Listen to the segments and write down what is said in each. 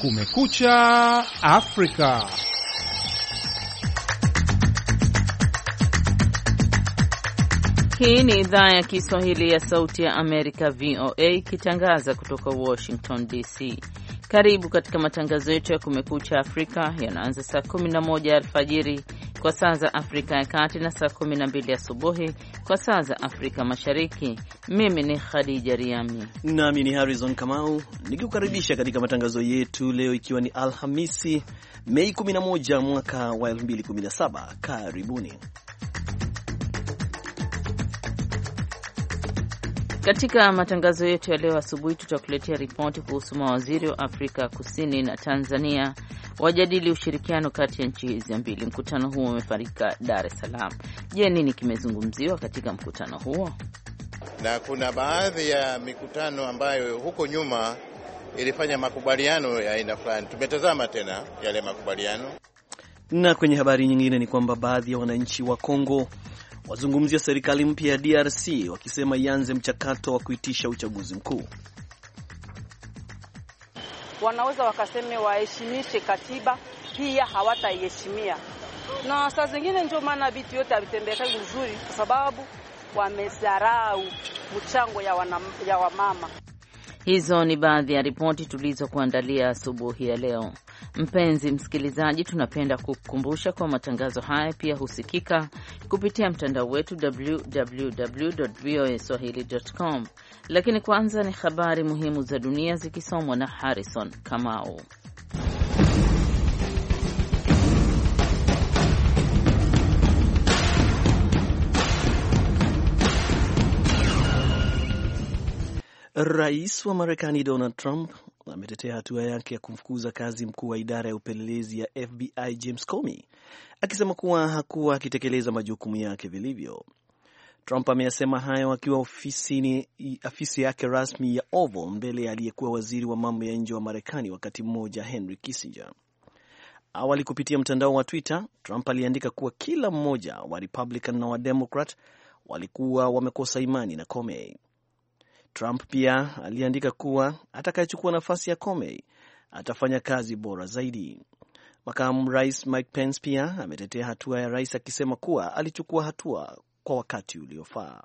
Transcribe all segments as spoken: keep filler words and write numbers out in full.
Kumekucha Afrika. Hii ni idhaa ya Kiswahili ya Sauti ya Amerika V O A ikitangaza kutoka Washington D C. Karibu katika matangazo yetu ya Kumekucha Afrika yanaanza saa kumi na moja alfajiri kwa saa za Afrika ya Kati na saa kumi na mbili asubuhi kwa saa za Afrika Mashariki. Mimi ni Khadija Riami nami ni Harrison Kamau nikikukaribisha katika matangazo yetu leo, ikiwa ni Alhamisi Mei kumi na moja mwaka wa elfu mbili kumi na saba. Karibuni. Katika matangazo yetu ya leo asubuhi tutakuletea ripoti kuhusu mawaziri wa Afrika Kusini na Tanzania wajadili ushirikiano kati ya nchi hizi mbili. Mkutano huo umefanyika Dar es Salaam. Je, nini kimezungumziwa katika mkutano huo? Na kuna baadhi ya mikutano ambayo huko nyuma ilifanya makubaliano ya aina fulani. Tumetazama tena yale makubaliano. Na kwenye habari nyingine ni kwamba baadhi ya wananchi wa Kongo wazungumzia serikali mpya ya D R C wakisema ianze mchakato wa kuitisha uchaguzi mkuu. Wanaweza wakaseme waheshimishe katiba, pia hawataiheshimia. Na saa zingine ndio maana vitu yote havitembea vizuri, kwa sababu wamesarau mchango ya, wana, ya wamama. Hizo ni baadhi ya ripoti tulizokuandalia asubuhi ya leo. Mpenzi msikilizaji, tunapenda kukukumbusha kwa matangazo haya pia husikika kupitia mtandao wetu w w w dot voa swahili dot com. Lakini kwanza ni habari muhimu za dunia zikisomwa na Harrison Kamau. Rais wa Marekani Donald Trump ametetea hatua yake ya kumfukuza kazi mkuu wa idara ya upelelezi ya F B I James Comey, akisema kuwa hakuwa akitekeleza majukumu yake vilivyo. Trump ameyasema hayo akiwa ofisini, afisi yake rasmi ya Oval mbele ya aliyekuwa waziri wa mambo ya nje wa Marekani wakati mmoja Henry Kissinger. Awali kupitia mtandao wa Twitter, Trump aliandika kuwa kila mmoja wa Republican na wa Democrat walikuwa wamekosa imani na Comey. Trump pia aliandika kuwa atakayechukua nafasi ya Comey atafanya kazi bora zaidi. Makamu Rais Mike Pence pia ametetea hatua ya rais akisema kuwa alichukua hatua kwa wakati uliofaa.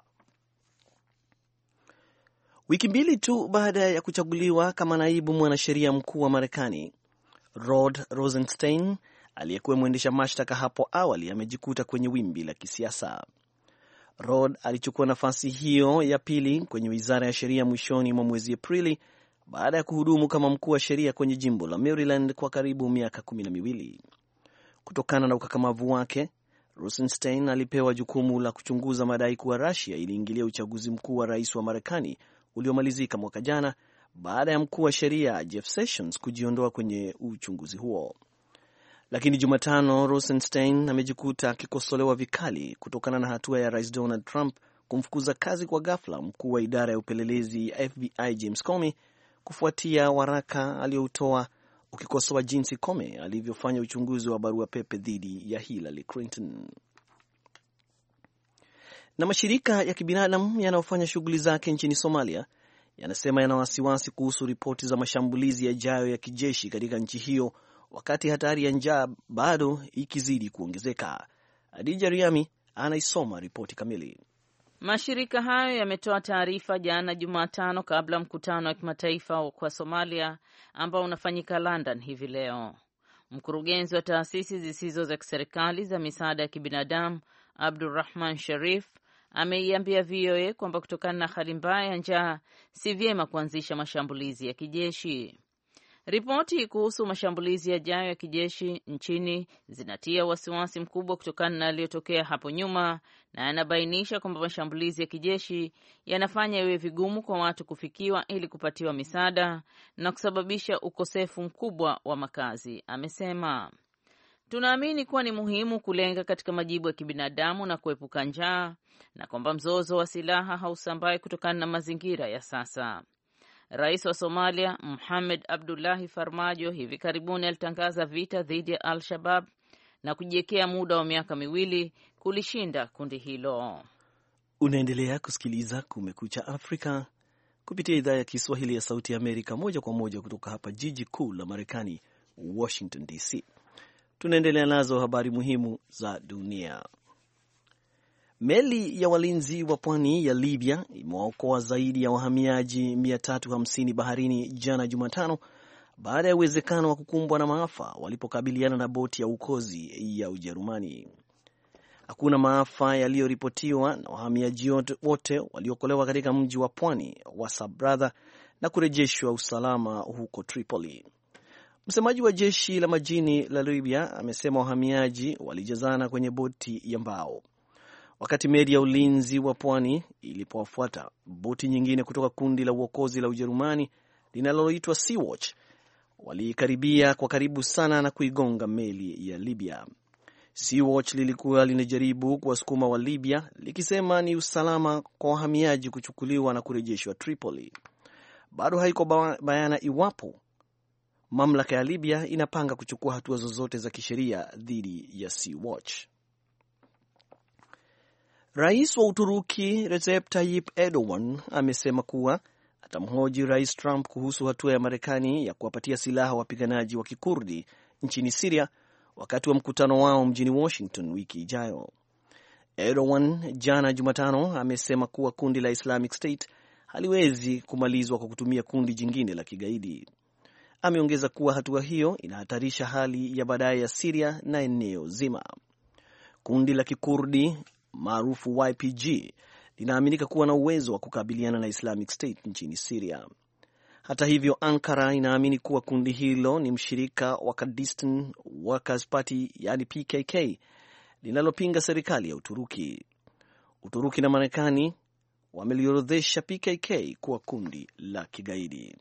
Wiki mbili tu baada ya kuchaguliwa kama naibu mwanasheria mkuu wa Marekani, Rod Rosenstein aliyekuwa mwendesha mashtaka hapo awali amejikuta kwenye wimbi la kisiasa. Rod alichukua nafasi hiyo ya pili kwenye wizara ya sheria mwishoni mwa mwezi Aprili baada ya kuhudumu kama mkuu wa sheria kwenye jimbo la Maryland kwa karibu miaka kumi na miwili. Kutokana na ukakamavu wake, Rosenstein alipewa jukumu la kuchunguza madai kuwa Russia iliingilia uchaguzi mkuu wa rais wa Marekani uliomalizika mwaka jana baada ya mkuu wa sheria Jeff Sessions kujiondoa kwenye uchunguzi huo. Lakini Jumatano Rosenstein amejikuta akikosolewa vikali kutokana na hatua ya Rais Donald Trump kumfukuza kazi kwa ghafla mkuu wa idara ya upelelezi ya F B I James Comey kufuatia waraka aliyoutoa ukikosoa jinsi Comey alivyofanya uchunguzi wa barua pepe dhidi ya Hillary Clinton. Na mashirika ya kibinadamu yanayofanya shughuli zake nchini Somalia yanasema yana wasiwasi kuhusu ripoti za mashambulizi yajayo ya kijeshi katika nchi hiyo, wakati hatari ya njaa bado ikizidi kuongezeka. Adija Riami anaisoma ripoti kamili. Mashirika hayo yametoa taarifa jana Jumatano kabla mkutano wa kimataifa kwa Somalia ambao unafanyika London hivi leo. Mkurugenzi wa taasisi zisizo za kiserikali za misaada ya kibinadamu Abdurrahman Sharif ameiambia V O A kwamba kutokana na hali mbaya ya njaa si vyema kuanzisha mashambulizi ya kijeshi. Ripoti kuhusu mashambulizi yajayo ya kijeshi nchini zinatia wasiwasi mkubwa kutokana na yaliyotokea hapo nyuma, na yanabainisha kwamba mashambulizi ya kijeshi yanafanya iwe vigumu kwa watu kufikiwa ili kupatiwa misaada na kusababisha ukosefu mkubwa wa makazi. Amesema, tunaamini kuwa ni muhimu kulenga katika majibu ya kibinadamu na kuepuka njaa, na kwamba mzozo wa silaha hausambai kutokana na mazingira ya sasa. Rais wa Somalia Mohamed Abdullahi Farmajo hivi karibuni alitangaza vita dhidi ya Al-Shabaab na kujiwekea muda wa miaka miwili kulishinda kundi hilo. Unaendelea kusikiliza Kumekucha Afrika kupitia idhaa ya Kiswahili ya Sauti ya Amerika, moja kwa moja kutoka hapa jiji kuu la Marekani, Washington D C. Tunaendelea nazo habari muhimu za dunia. Meli ya walinzi wa pwani ya Libya imewaokoa zaidi ya wahamiaji mia tatu hamsini baharini jana Jumatano, baada ya uwezekano wa kukumbwa na maafa walipokabiliana na boti ya uokozi ya Ujerumani. Hakuna maafa yaliyoripotiwa na wahamiaji wote waliokolewa katika mji wa pwani wa Sabratha na kurejeshwa usalama huko Tripoli. Msemaji wa jeshi la majini la Libya amesema wahamiaji walijazana kwenye boti ya mbao. Wakati meli ya ulinzi wa pwani ilipowafuata, boti nyingine kutoka kundi la uokozi la Ujerumani linaloitwa Sea-Watch walikaribia kwa karibu sana na kuigonga meli ya Libya. Sea-Watch lilikuwa linajaribu kuwasukuma wa Libya likisema ni usalama kwa wahamiaji kuchukuliwa na kurejeshwa Tripoli. Bado haiko bayana iwapo mamlaka ya Libya inapanga kuchukua hatua zozote za kisheria dhidi ya Sea-Watch. Rais wa Uturuki Recep Tayyip Erdogan amesema kuwa atamhoji Rais Trump kuhusu hatua ya Marekani ya kuwapatia silaha wapiganaji wa Kikurdi nchini Syria wakati wa mkutano wao mjini Washington wiki ijayo. Erdogan jana Jumatano amesema kuwa kundi la Islamic State haliwezi kumalizwa kwa kutumia kundi jingine la kigaidi. Ameongeza kuwa hatua hiyo inahatarisha hali ya baadaye ya Syria na eneo zima. Kundi la Kikurdi maarufu Y P G linaaminika kuwa na uwezo wa kukabiliana na Islamic State nchini Syria. Hata hivyo, Ankara inaamini kuwa kundi hilo ni mshirika wa Kurdistan Workers Party, yani P K K, linalopinga serikali ya Uturuki. Uturuki na Marekani wameliorodhesha P K K kuwa kundi la kigaidi.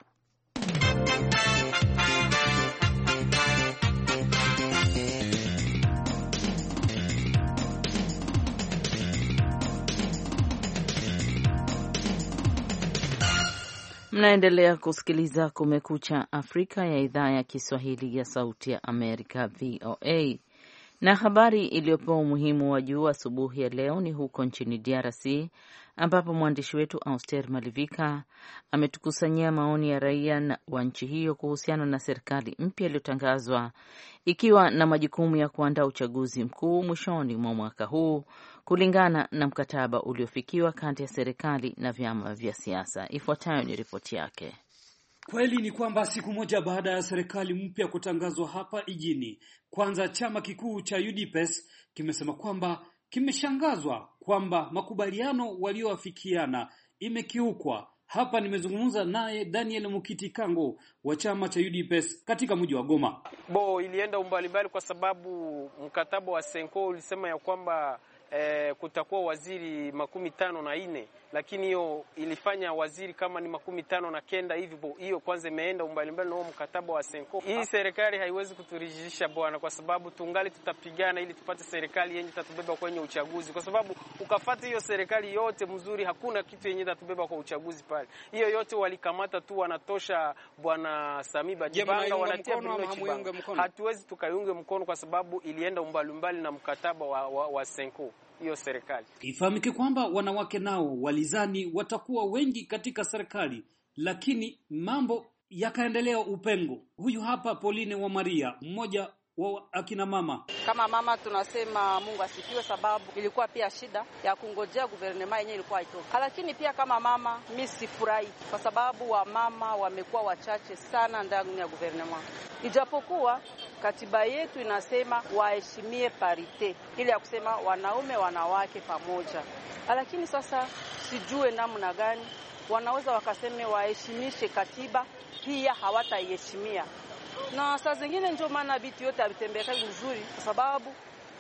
Mnaendelea kusikiliza Kumekucha Afrika ya idhaa ya Kiswahili ya Sauti ya Amerika, V O A. Na habari iliyopewa umuhimu wa juu asubuhi ya leo ni huko nchini D R C, ambapo mwandishi wetu Auster Malivika ametukusanyia maoni ya raia wa nchi hiyo kuhusiana na serikali mpya iliyotangazwa ikiwa na majukumu ya kuandaa uchaguzi mkuu mwishoni mwa mwaka huu kulingana na mkataba uliofikiwa kati ya serikali na vyama vya siasa. Ifuatayo ni ripoti yake. Kweli ni kwamba siku moja baada ya serikali mpya kutangazwa hapa ijini, kwanza chama kikuu cha U D P S kimesema kwamba kimeshangazwa kwamba makubaliano walioafikiana imekiukwa. Hapa nimezungumza naye Daniel Mukiti Kango wa chama cha U D P S katika mji wa Goma. Bo ilienda umbali mbali kwa sababu mkataba wa Senko ulisema ya kwamba Eh, kutakuwa waziri makumi tano na ine, lakini hiyo ilifanya waziri kama ni makumi tano na kenda hivi. Hiyo kwanza imeenda umbali mbali na huo mkataba wa Senko. Hii serikali haiwezi kuturijisha bwana, kwa sababu tungali tutapigana ili tupate serikali yenye tatubeba kwenye uchaguzi, kwa sababu ukafuata hiyo serikali yote mzuri, hakuna kitu yenye tatubeba kwa uchaguzi pale. Hiyo yote walikamata tu, wanatosha bwana Samiba Jibanga, wanatia Bruno Chibanga. Hatuwezi tukaiunge mkono kwa sababu ilienda umbali mbali na mkataba wa, wa, wa Senko. Hiyo serikali. Ifahamike kwamba wanawake nao walizani watakuwa wengi katika serikali, lakini mambo yakaendelea upengo. Huyu hapa Pauline wa Maria, mmoja wa akina mama. Kama mama tunasema Mungu asifiwe, sababu ilikuwa pia shida ya kungojea guvernema yenyewe ilikuwa itoke. Lakini pia kama mama mimi sifurahi kwa sababu wa mama wamekuwa wachache sana ndani ya guvernema. Ijapokuwa katiba yetu inasema waheshimie parite, ili ya kusema wanaume wanawake pamoja. Lakini sasa sijue namna gani wanaweza wakaseme waheshimishe katiba, pia hawataiheshimia. Na saa zingine ndio maana vitu yote havitembeka vizuri kwa sababu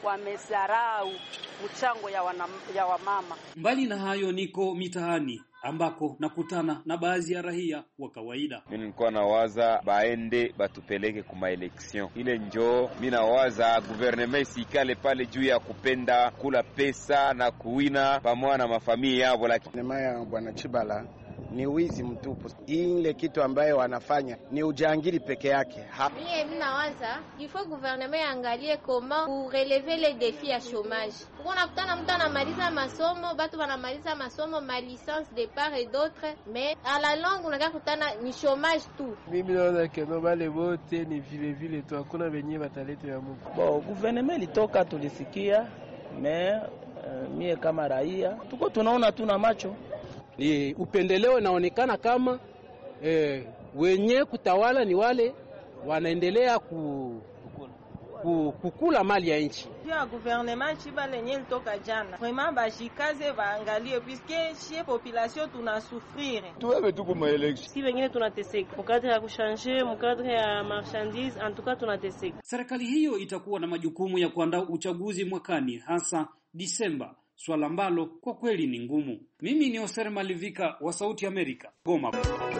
wamezarau mchango ya, wana, ya wamama. Mbali na hayo, niko mitaani ambako nakutana na baadhi ya raia wa kawaida. Mimi nilikuwa nawaza baende batupeleke kuma election ile, njoo mimi nawaza gouvernement sikale pale juu ya kupenda kula pesa na kuwina pamoja na mafamilia yao. Lakini ya bwana Chibala ni wizi mtupu. Ile kitu ambayo wanafanya ni ujangili peke yake. Mimi ninawaza il faut gouvernement angalie comment pour relever les défis à chômage. Kuna kutana mtu anamaliza masomo, watu wanamaliza masomo ma licence de part et d'autre, mais à la longue unakaa kutana ni chômage tu. Mimi naona kama wale wote ni vile vile tu, hakuna wenyewe wataleta ya Mungu. Bon, gouvernement litoka tulisikia, mais uh, mie kama raia tuko tunaona tuna macho. Ni upendeleo inaonekana kama eh, wenye kutawala ni wale wanaendelea ku, ku, kukula mali ya nchi. Pia gouvernement chiba lenye litoka jana. Vraiment bashikaze baangalie puisque chez population tunasouffrir. Tuwe tu kuma election. Si wengine tunateseka. Mkadri ya kuchanger, mkadri ya marchandise, en tout cas tunateseka. Serikali hiyo itakuwa na majukumu ya kuandaa uchaguzi mwakani hasa Disemba. Swala ambalo kwa kweli ni ngumu. Mimi ni Oser Malivika wa Sauti Amerika, Goma.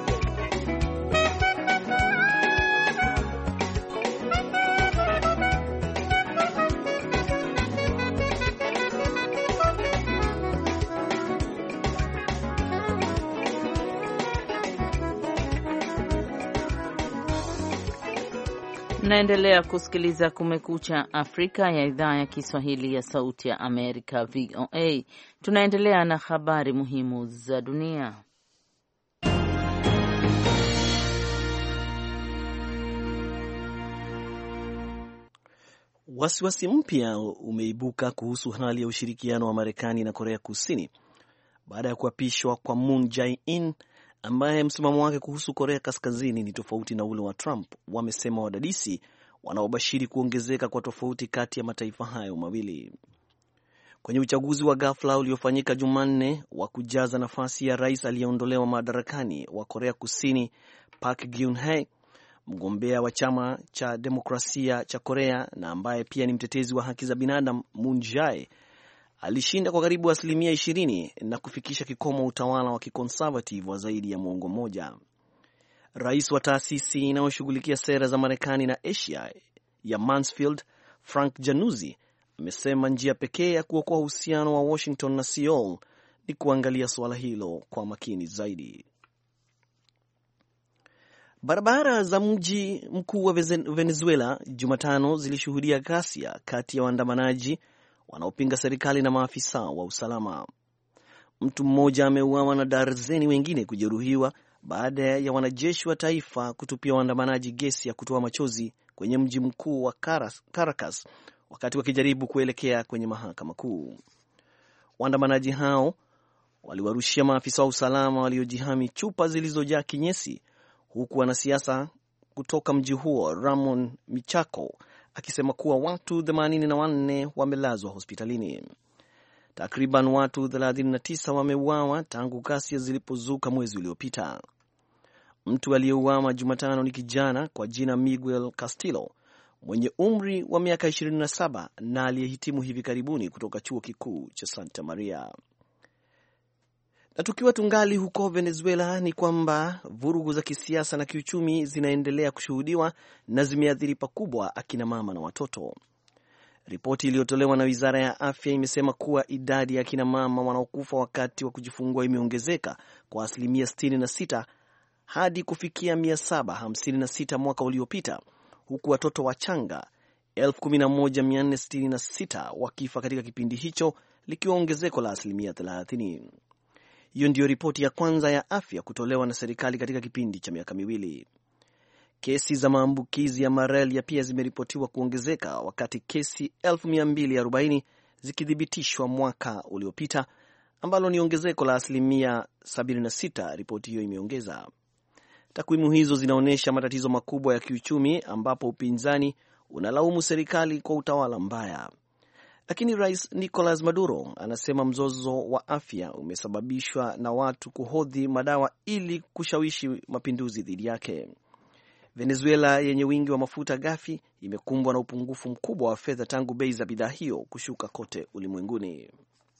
Mnaendelea kusikiliza Kumekucha Afrika ya idhaa ya Kiswahili ya Sauti ya Amerika, V O A. Tunaendelea na habari muhimu za dunia. Wasiwasi mpya umeibuka kuhusu hali ya ushirikiano wa Marekani na Korea Kusini baada ya kuapishwa kwa Moon Jae-in ambaye msimamo wake kuhusu Korea Kaskazini ni tofauti na ule wa Trump, wamesema wadadisi wanaobashiri kuongezeka kwa tofauti kati ya mataifa hayo mawili. Kwenye uchaguzi wa ghafla uliofanyika Jumanne wa kujaza nafasi ya rais aliyeondolewa madarakani wa Korea Kusini Park Geun-hye, mgombea wa chama cha demokrasia cha Korea na ambaye pia ni mtetezi wa haki za binadamu Moon Jae alishinda kwa karibu asilimia ishirini na kufikisha kikomo utawala wa kiconservative wa zaidi ya muongo mmoja. Rais wa taasisi inayoshughulikia sera za Marekani na Asia ya Mansfield, Frank Januzi, amesema njia pekee ya kuokoa uhusiano wa Washington na Seoul ni kuangalia suala hilo kwa makini zaidi. Barabara za mji mkuu wa Venezuela Jumatano zilishuhudia ghasia kati ya waandamanaji wanaopinga serikali na maafisa wa usalama. Mtu mmoja ameuawa na darzeni wengine kujeruhiwa baada ya wanajeshi wa taifa kutupia waandamanaji gesi ya kutoa machozi kwenye mji mkuu wa Caracas wakati wakijaribu kuelekea kwenye mahakama kuu. Waandamanaji hao waliwarushia maafisa wa usalama waliojihami chupa zilizojaa kinyesi, huku wanasiasa kutoka mji huo Ramon Michako akisema kuwa watu themanini na wanne wamelazwa hospitalini. Takriban watu thelathini na tisa wameuawa tangu ghasia zilipozuka mwezi uliopita. Mtu aliyeuawa Jumatano ni kijana kwa jina Miguel Castillo mwenye umri wa miaka ishirini na saba na aliyehitimu hivi karibuni kutoka chuo kikuu cha Santa Maria. Na tukiwa tungali huko Venezuela ni kwamba vurugu za kisiasa na kiuchumi zinaendelea kushuhudiwa na zimeathiri pakubwa akina mama na watoto. Ripoti iliyotolewa na Wizara ya Afya imesema kuwa idadi ya akina mama wanaokufa wakati wa kujifungua imeongezeka kwa asilimia sitini na sita hadi kufikia mia saba hamsini na sita mwaka uliopita, huku watoto wachanga elfu kumi na moja mia nne sitini na sita wakifa katika kipindi hicho, likiwa ongezeko la asilimia thelathini. Hiyo ndiyo ripoti ya kwanza ya afya kutolewa na serikali katika kipindi cha miaka miwili. Kesi za maambukizi ya malaria pia zimeripotiwa kuongezeka wakati kesi elfu mia mbili arobaini zikithibitishwa mwaka uliopita, ambalo ni ongezeko la asilimia sabini na sita, ripoti hiyo imeongeza. Takwimu hizo zinaonyesha matatizo makubwa ya kiuchumi ambapo upinzani unalaumu serikali kwa utawala mbaya. Lakini Rais Nicolas Maduro anasema mzozo wa afya umesababishwa na watu kuhodhi madawa ili kushawishi mapinduzi dhidi yake. Venezuela yenye wingi wa mafuta ghafi imekumbwa na upungufu mkubwa wa fedha tangu bei za bidhaa hiyo kushuka kote ulimwenguni.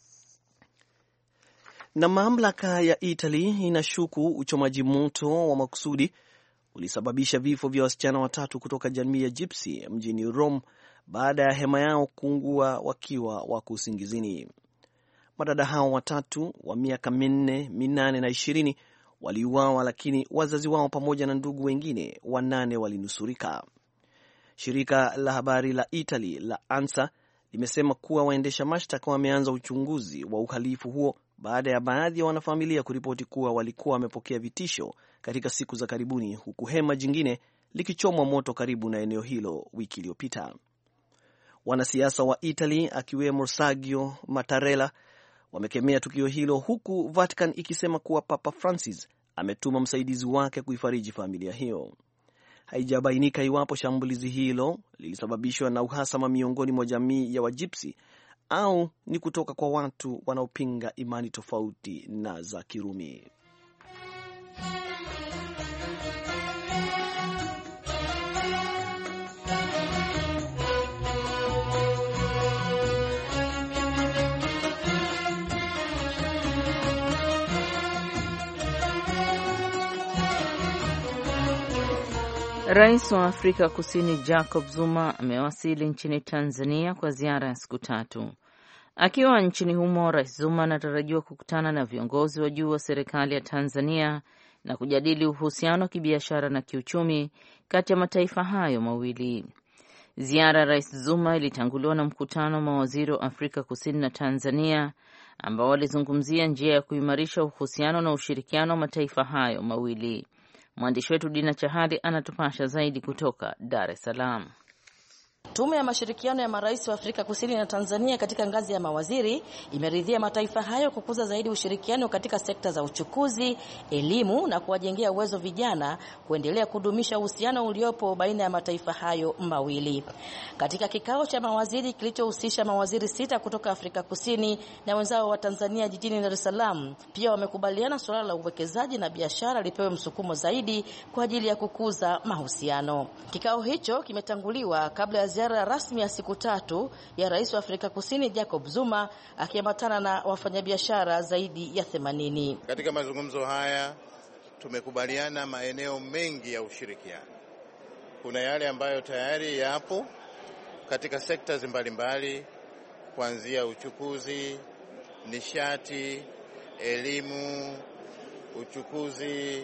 Na mamlaka ya Italy inashuku uchomaji moto wa makusudi ulisababisha vifo vya wasichana watatu kutoka jamii ya Gypsy mjini Rome baada ya hema yao kuungua wakiwa wako usingizini. Madada hao watatu wa miaka minne, minane na ishirini waliuawa, lakini wazazi wao pamoja na ndugu wengine wanane walinusurika. Shirika la habari la Italy la ANSA limesema kuwa waendesha mashtaka wameanza uchunguzi wa uhalifu huo baada ya baadhi ya wanafamilia kuripoti kuwa walikuwa wamepokea vitisho katika siku za karibuni, huku hema jingine likichomwa moto karibu na eneo hilo wiki iliyopita. Wanasiasa wa Italy akiwemo Sergio Mattarella wamekemea tukio hilo, huku Vatican ikisema kuwa Papa Francis ametuma msaidizi wake kuifariji familia hiyo. Haijabainika iwapo shambulizi hilo lilisababishwa na uhasama miongoni mwa jamii ya Wajipsi au ni kutoka kwa watu wanaopinga imani tofauti na za Kirumi. Rais wa Afrika Kusini Jacob Zuma amewasili nchini Tanzania kwa ziara ya siku tatu. Akiwa nchini humo, Rais Zuma anatarajiwa kukutana na viongozi wa juu wa serikali ya Tanzania na kujadili uhusiano wa kibiashara na kiuchumi kati ya mataifa hayo mawili. Ziara ya Rais Zuma ilitanguliwa na mkutano wa mawaziri wa Afrika Kusini na Tanzania ambao walizungumzia njia ya kuimarisha uhusiano na ushirikiano wa mataifa hayo mawili. Mwandishi wetu Dina Chahali anatupasha zaidi kutoka Dar es Salaam. Tume ya mashirikiano ya marais wa Afrika Kusini na Tanzania katika ngazi ya mawaziri imeridhia mataifa hayo kukuza zaidi ushirikiano katika sekta za uchukuzi, elimu na kuwajengea uwezo vijana kuendelea kudumisha uhusiano uliopo baina ya mataifa hayo mawili. Katika kikao cha mawaziri kilichohusisha mawaziri sita kutoka Afrika Kusini na wenzao wa Tanzania jijini Dar es Salaam, pia wamekubaliana suala la uwekezaji na biashara lipewe msukumo zaidi kwa ajili ya kukuza mahusiano. Kikao hicho kimetanguliwa kabla ya ziara rasmi ya siku tatu ya Rais wa Afrika Kusini Jacob Zuma akiambatana na wafanyabiashara zaidi ya themanini. Katika mazungumzo haya tumekubaliana maeneo mengi ya ushirikiano. Kuna yale ambayo tayari yapo katika sekta mbalimbali, kuanzia uchukuzi, nishati, elimu, uchukuzi,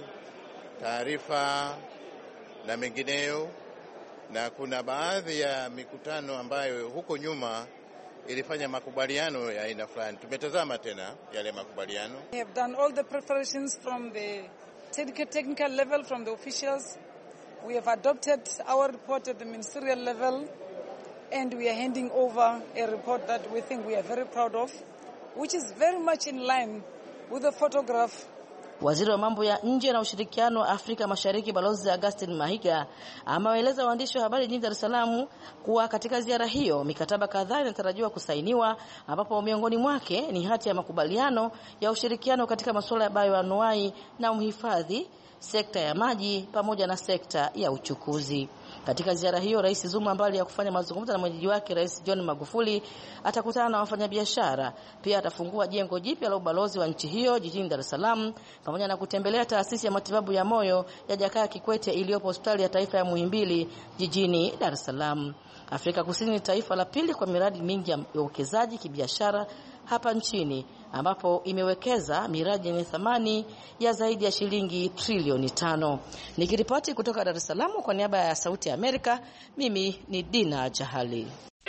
taarifa na mengineyo. Na kuna baadhi ya mikutano ambayo huko nyuma ilifanya makubaliano ya aina fulani. Tumetazama tena yale makubaliano. We have done all the preparations from the technical level, from the officials. We have adopted our report at the ministerial level, and we are handing over a report that we think we are very proud of, which is very much in line with the photograph. Waziri wa mambo ya nje na ushirikiano wa Afrika Mashariki Balozi Augustine Mahiga amewaeleza waandishi wa habari jijini Dar es Salaam kuwa katika ziara hiyo mikataba kadhaa inatarajiwa kusainiwa, ambapo miongoni mwake ni hati ya makubaliano ya ushirikiano katika masuala ya bioanuai na uhifadhi, sekta ya maji pamoja na sekta ya uchukuzi. Katika ziara hiyo, Rais Zuma ambaye ya kufanya mazungumzo na mwenyeji wake Rais John Magufuli atakutana na wafanyabiashara. Pia atafungua jengo jipya la ubalozi wa nchi hiyo jijini Dar es Salaam pamoja na kutembelea taasisi ya matibabu ya moyo ya Jakaya Kikwete iliyopo Hospitali ya Taifa ya Muhimbili jijini Dar es Salaam. Afrika Kusini ni taifa la pili kwa miradi mingi ya uwekezaji kibiashara hapa nchini, ambapo imewekeza miradi yenye thamani ya zaidi ya shilingi trilioni tano. Nikiripoti kutoka Dar es Salaam kwa niaba ya Sauti ya Amerika, mimi ni Dina Chahali.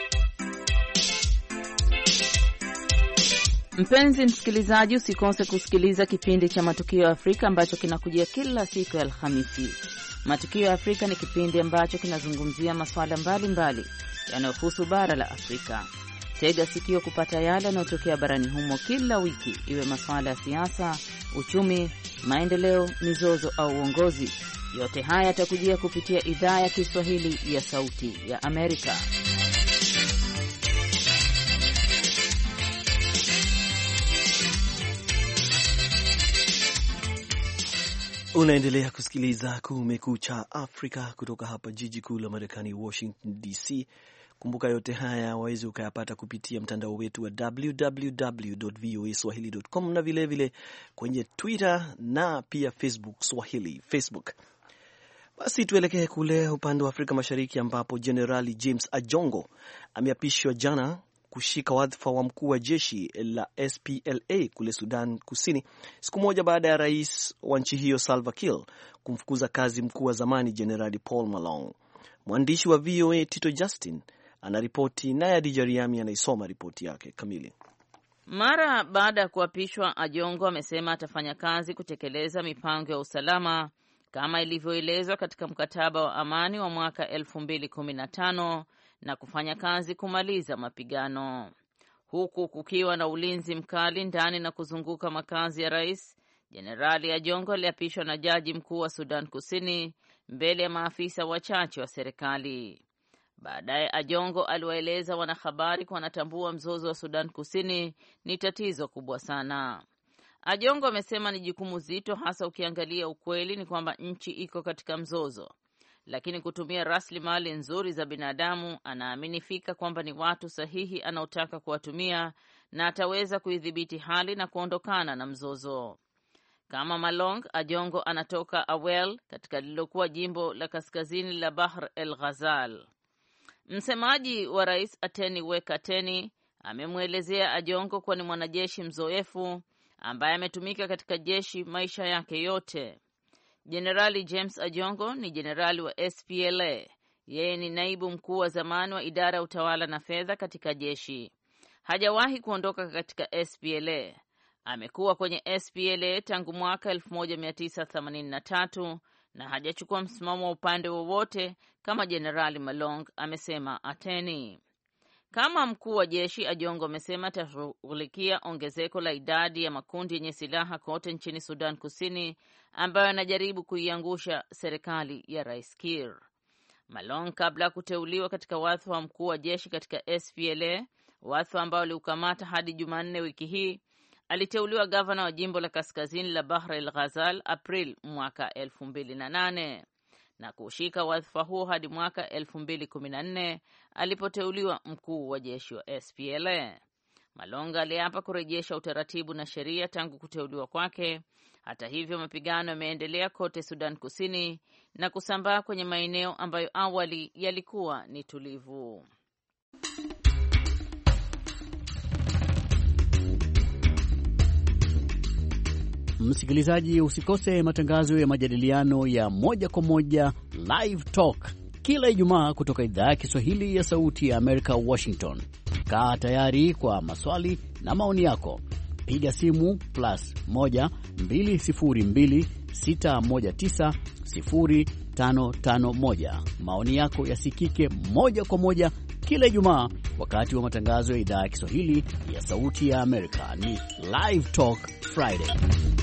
Mpenzi msikilizaji, usikose kusikiliza kipindi cha Matukio ya Afrika ambacho kinakujia kila siku ya Alhamisi. Matukio ya Afrika ni kipindi ambacho kinazungumzia masuala mbalimbali yanayohusu bara la Afrika. Tega sikio kupata yale yanayotokea barani humo kila wiki, iwe masuala ya siasa, uchumi, maendeleo, mizozo au uongozi. Yote haya yatakujia kupitia idhaa ya Kiswahili ya Sauti ya Amerika. Unaendelea kusikiliza Kumekucha Afrika kutoka hapa jiji kuu la Marekani, Washington D C. Kumbuka yote haya waweze ukayapata kupitia mtandao wetu wa w w w dot voa swahili dot com na vile vile kwenye Twitter na pia Facebook Swahili Facebook. Basi tuelekee kule upande wa Afrika Mashariki ambapo Generali James Ajongo ameapishwa jana kushika wadhifa wa mkuu wa jeshi la S P L A kule Sudan Kusini, siku moja baada ya rais wa nchi hiyo Salva Kiir kumfukuza kazi mkuu wa zamani Jenerali Paul Malong. Mwandishi wa V O A Tito Justin anaripoti, naye Adija Riami anaisoma ripoti yake kamili. Mara baada ya kuapishwa, Ajongo amesema atafanya kazi kutekeleza mipango ya usalama kama ilivyoelezwa katika mkataba wa amani wa mwaka elfu mbili kumi na tano na kufanya kazi kumaliza mapigano, huku kukiwa na ulinzi mkali ndani na kuzunguka makazi ya rais. Jenerali Ajongo aliapishwa na jaji mkuu wa Sudan Kusini mbele ya maafisa wachache wa serikali. Baadaye Ajongo aliwaeleza wanahabari kwa anatambua mzozo wa Sudan Kusini ni tatizo kubwa sana. Ajongo amesema ni jukumu zito, hasa ukiangalia ukweli ni kwamba nchi iko katika mzozo, lakini kutumia rasilimali nzuri za binadamu, anaaminifika kwamba ni watu sahihi anaotaka kuwatumia na ataweza kuidhibiti hali na kuondokana na mzozo. Kama Malong, Ajongo anatoka Awel katika lilokuwa jimbo la kaskazini la Bahr el Ghazal. Msemaji wa rais Ateni Wek Ateni amemwelezea Ajongo kuwa ni mwanajeshi mzoefu ambaye ametumika katika jeshi maisha yake yote. Jenerali James Ajongo ni jenerali wa S P L A. Yeye ni naibu mkuu wa zamani wa idara ya utawala na fedha katika jeshi. Hajawahi kuondoka katika S P L A. Amekuwa kwenye S P L A tangu mwaka elfu moja mia tisa themanini na tatu na hajachukua msimamo wa upande wowote kama Jenerali Malong, amesema Ateni. Kama mkuu wa jeshi, Ajongo amesema atashughulikia ongezeko la idadi ya makundi yenye silaha kote nchini Sudan Kusini ambayo anajaribu kuiangusha serikali ya Rais Kiir. Malong, kabla ya kuteuliwa katika wadhifa wa mkuu wa jeshi katika S P L A, wadhifa ambao aliukamata hadi Jumanne wiki hii, aliteuliwa gavana wa jimbo la kaskazini la Bahr el Ghazal April mwaka elfu mbili na nane na kushika wadhifa huo hadi mwaka elfu mbili kumi na nne alipoteuliwa mkuu wa jeshi wa S P L A. Malonga aliapa kurejesha utaratibu na sheria tangu kuteuliwa kwake. Hata hivyo, mapigano yameendelea kote Sudan Kusini na kusambaa kwenye maeneo ambayo awali yalikuwa ni tulivu. Msikilizaji, usikose matangazo ya majadiliano ya moja kwa moja Live Talk kila Ijumaa kutoka idhaa ya Kiswahili ya Sauti ya Amerika, Washington. Kaa tayari kwa maswali na maoni yako. Piga simu plus moja mbili sifuri mbili sita moja tisa sifuri tano tano moja. Maoni yako yasikike moja kwa moja kila Ijumaa wakati wa matangazo ya idhaa ya Kiswahili ya Sauti ya Amerika. Ni Live Talk Friday.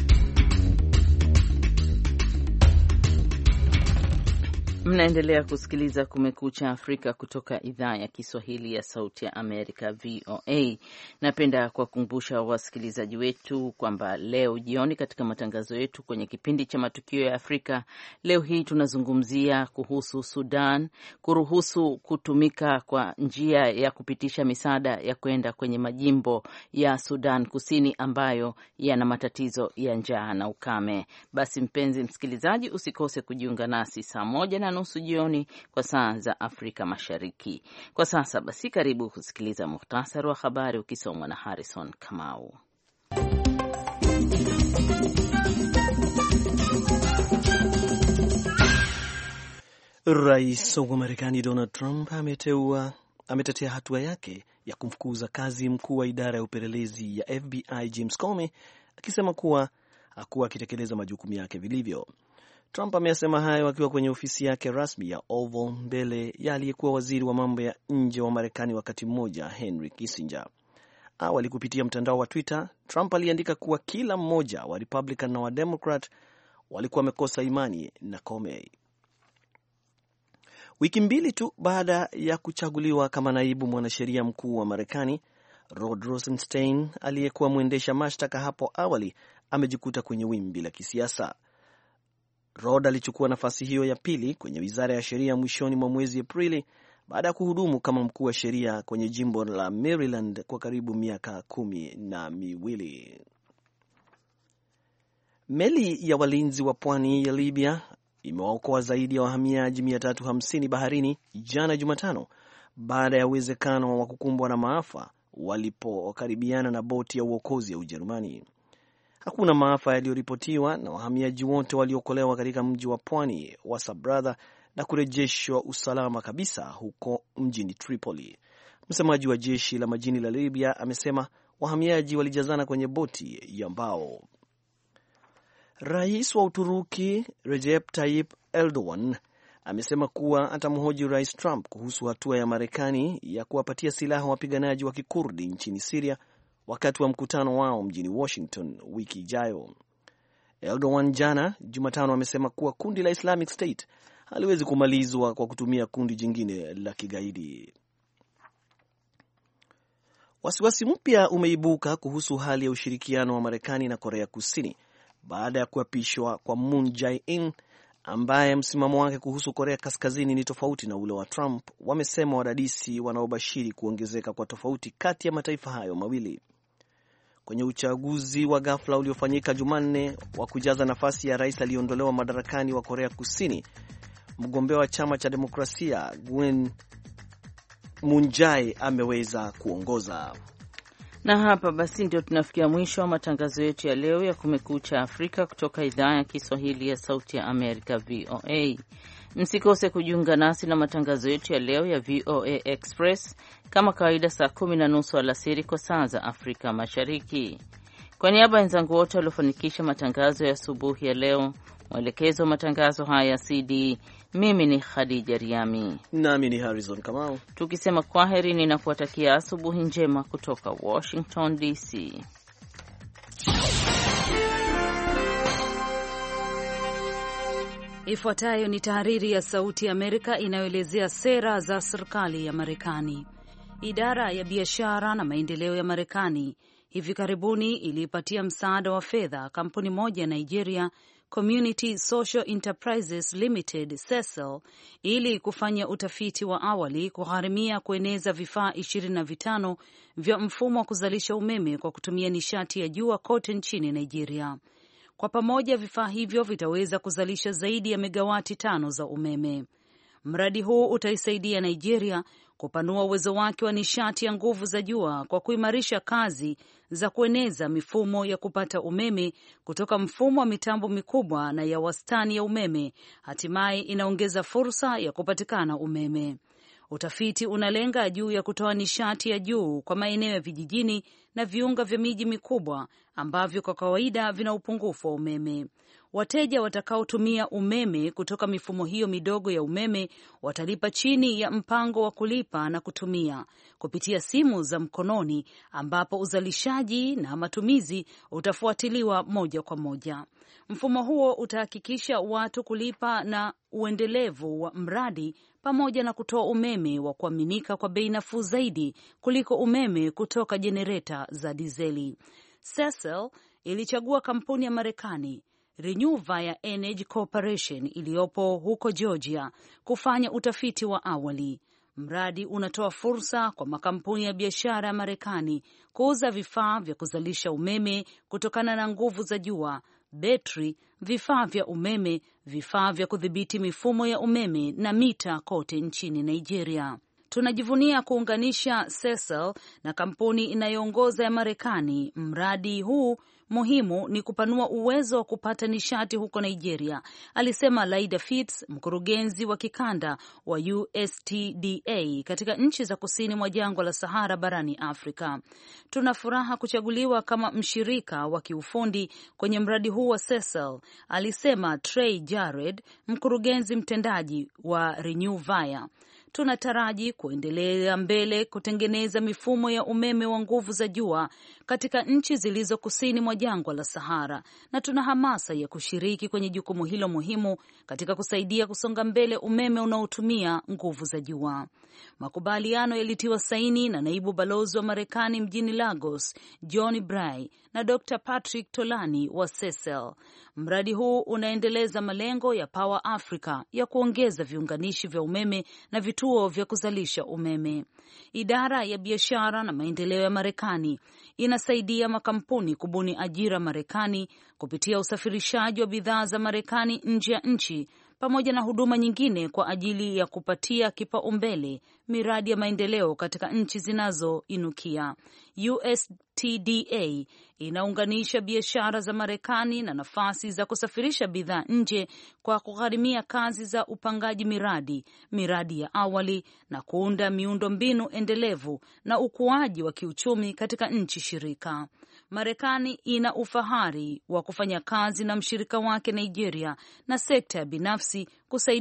Mnaendelea kusikiliza Kumekucha Afrika kutoka idhaa ya Kiswahili ya Sauti ya Amerika, V O A. Napenda kuwakumbusha wasikilizaji wetu kwamba leo jioni katika matangazo yetu kwenye kipindi cha Matukio ya Afrika, leo hii tunazungumzia kuhusu Sudan kuruhusu kutumika kwa njia ya kupitisha misaada ya kwenda kwenye majimbo ya Sudan Kusini ambayo yana matatizo ya njaa na ukame. Basi mpenzi msikilizaji, usikose kujiunga nasi saa moja na nusu jioni kwa saa za Afrika Mashariki. Kwa sasa basi, karibu kusikiliza muhtasari wa habari ukisomwa na Harrison Kamau. Rais wa Marekani Donald Trump ameteua ametetea hatua yake ya kumfukuza kazi mkuu wa idara ya upelelezi ya F B I James Comey, akisema kuwa hakuwa akitekeleza majukumu yake vilivyo. Trump amesema hayo akiwa kwenye ofisi yake rasmi ya Oval mbele ya aliyekuwa waziri wa mambo ya nje wa Marekani wakati mmoja, Henry Kissinger. Awali, kupitia mtandao wa Twitter, Trump aliandika kuwa kila mmoja wa Republican na wa Democrat walikuwa wamekosa imani na Comey. Wiki mbili tu baada ya kuchaguliwa kama naibu mwanasheria mkuu wa Marekani, Rod Rosenstein aliyekuwa mwendesha mashtaka hapo awali amejikuta kwenye wimbi la kisiasa. Rod alichukua nafasi hiyo ya pili kwenye wizara ya sheria mwishoni mwa mwezi Aprili baada ya kuhudumu kama mkuu wa sheria kwenye jimbo la Maryland kwa karibu miaka kumi na miwili. Meli ya walinzi wa pwani ya Libya imewaokoa zaidi ya wahamiaji mia tatu hamsini baharini jana Jumatano baada ya uwezekano wa kukumbwa na maafa walipokaribiana na boti ya uokozi ya Ujerumani. Hakuna maafa yaliyoripotiwa na wahamiaji wote waliokolewa katika mji wa pwani wa Sabratha na kurejeshwa usalama kabisa huko mjini Tripoli. Msemaji wa jeshi la majini la Libya amesema wahamiaji walijazana kwenye boti ya mbao. Rais wa Uturuki Recep Tayyip Erdogan amesema kuwa atamhoji Rais Trump kuhusu hatua ya Marekani ya kuwapatia silaha wapiganaji wa Kikurdi nchini Syria wakati wa mkutano wao mjini Washington wiki ijayo. Erdogan jana Jumatano amesema kuwa kundi la Islamic State haliwezi kumalizwa kwa kutumia kundi jingine la kigaidi. Wasiwasi mpya umeibuka kuhusu hali ya ushirikiano wa Marekani na Korea Kusini baada ya kuapishwa kwa Moon Jae-in ambaye msimamo wake kuhusu Korea Kaskazini ni tofauti na ule wa Trump, wamesema wadadisi wanaobashiri kuongezeka kwa tofauti kati ya mataifa hayo mawili. Kwenye uchaguzi wa ghafla uliofanyika Jumanne wa kujaza nafasi ya rais aliyeondolewa madarakani wa Korea Kusini, mgombea wa chama cha demokrasia Gwen Moon Jae ameweza kuongoza. Na hapa basi ndio tunafikia mwisho wa matangazo yetu ya leo ya Kumekucha Afrika kutoka idhaa ya Kiswahili ya Sauti ya Amerika V O A. Msikose kujiunga nasi na matangazo yetu ya leo ya V O A Express kama kawaida saa kumi na nusu alasiri kwa saa za Afrika Mashariki. Kwa niaba ya wenzangu wote waliofanikisha matangazo ya asubuhi ya leo, mwelekezo wa matangazo haya ya C D, mimi ni Khadija Riami nami ni Harrison Kamau, tukisema kwaheri ninakuwatakia asubuhi njema kutoka Washington D C. Ifuatayo ni tahariri ya Sauti ya Amerika inayoelezea sera za serikali ya Marekani. Idara ya biashara na maendeleo ya Marekani hivi karibuni iliipatia msaada wa fedha kampuni moja ya Nigeria, Community Social Enterprises Limited Cecil, ili kufanya utafiti wa awali kugharimia kueneza vifaa ishirini na vitano vya mfumo wa kuzalisha umeme kwa kutumia nishati ya jua kote nchini Nigeria. Kwa pamoja vifaa hivyo vitaweza kuzalisha zaidi ya megawati tano za umeme. Mradi huu utaisaidia Nigeria kupanua uwezo wake wa nishati ya nguvu za jua kwa kuimarisha kazi za kueneza mifumo ya kupata umeme kutoka mfumo wa mitambo mikubwa na ya wastani ya umeme. Hatimaye inaongeza fursa ya kupatikana umeme. Utafiti unalenga juu ya kutoa nishati ya juu kwa maeneo ya vijijini na viunga vya miji mikubwa ambavyo kwa kawaida vina upungufu wa umeme. Wateja watakaotumia umeme kutoka mifumo hiyo midogo ya umeme watalipa chini ya mpango wa kulipa na kutumia kupitia simu za mkononi, ambapo uzalishaji na matumizi utafuatiliwa moja kwa moja. Mfumo huo utahakikisha watu kulipa na uendelevu wa mradi pamoja na kutoa umeme wa kuaminika kwa bei nafuu zaidi kuliko umeme kutoka jenereta za dizeli. Cecil ilichagua kampuni ya Marekani Renewvia Energy Corporation iliyopo huko Georgia kufanya utafiti wa awali. Mradi unatoa fursa kwa makampuni ya biashara ya Marekani kuuza vifaa vya kuzalisha umeme kutokana na nguvu za jua, betri, vifaa vya umeme, vifaa vya kudhibiti mifumo ya umeme na mita kote nchini Nigeria. Tunajivunia kuunganisha Cecil na kampuni inayoongoza ya Marekani. Mradi huu muhimu ni kupanua uwezo wa kupata nishati huko Nigeria, alisema Laida Fitz, mkurugenzi wa kikanda wa U S T D A katika nchi za kusini mwa jangwa la Sahara barani Afrika. Tuna furaha kuchaguliwa kama mshirika wa kiufundi kwenye mradi huu wa Cecil, alisema Trey Jared, mkurugenzi mtendaji wa Renewvia. Tunataraji kuendelea mbele kutengeneza mifumo ya umeme wa nguvu za jua katika nchi zilizo kusini mwa jangwa la Sahara, na tuna hamasa ya kushiriki kwenye jukumu hilo muhimu katika kusaidia kusonga mbele umeme unaotumia nguvu za jua. Makubaliano yalitiwa saini na naibu balozi wa Marekani mjini Lagos, John Bray, na Doctor Patrick Tolani wa Cecil. Mradi huu unaendeleza malengo ya Power Africa ya kuongeza viunganishi vya umeme na vituo vya kuzalisha umeme. Idara ya biashara na maendeleo ya Marekani inasaidia makampuni kubuni ajira Marekani kupitia usafirishaji wa bidhaa za Marekani nje ya nchi pamoja na huduma nyingine kwa ajili ya kupatia kipaumbele miradi ya maendeleo katika nchi zinazoinukia. U S T D A inaunganisha biashara za Marekani na nafasi za kusafirisha bidhaa nje kwa kugharimia kazi za upangaji miradi, miradi ya awali na kuunda miundo mbinu endelevu na ukuaji wa kiuchumi katika nchi shirika. Marekani ina ufahari wa kufanya kazi na mshirika wake Nigeria na sekta ya binafsi kusaidia